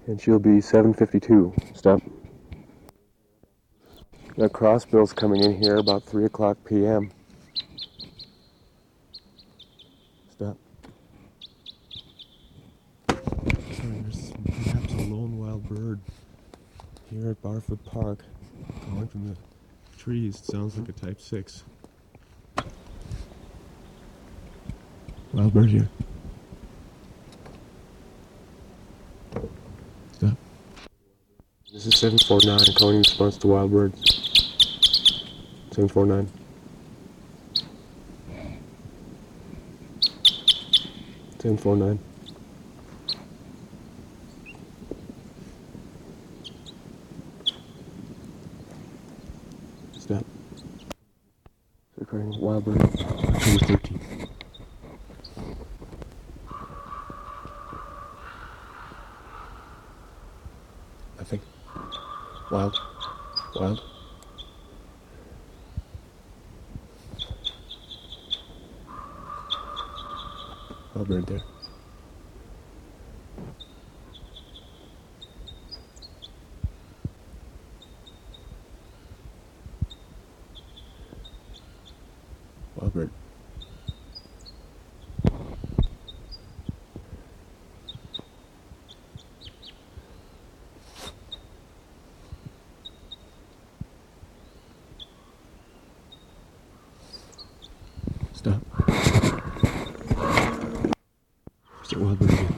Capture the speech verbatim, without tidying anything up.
And she'll be seven fifty-two. Stop. That crossbill's coming in here about three o'clock p m Stop. Sorry, there's perhaps a lone wild bird here at Barfoot Park calling from the trees. It sounds like a type six. Wild bird here. Stop. This is seven four nine calling in response to wild birds. seven four nine. seven four nine. Stop. Recording wild bird. October thirteenth. Nothing. Wild. Wild. Wild bird there. Wild bird. Stop. There's that wild bird again.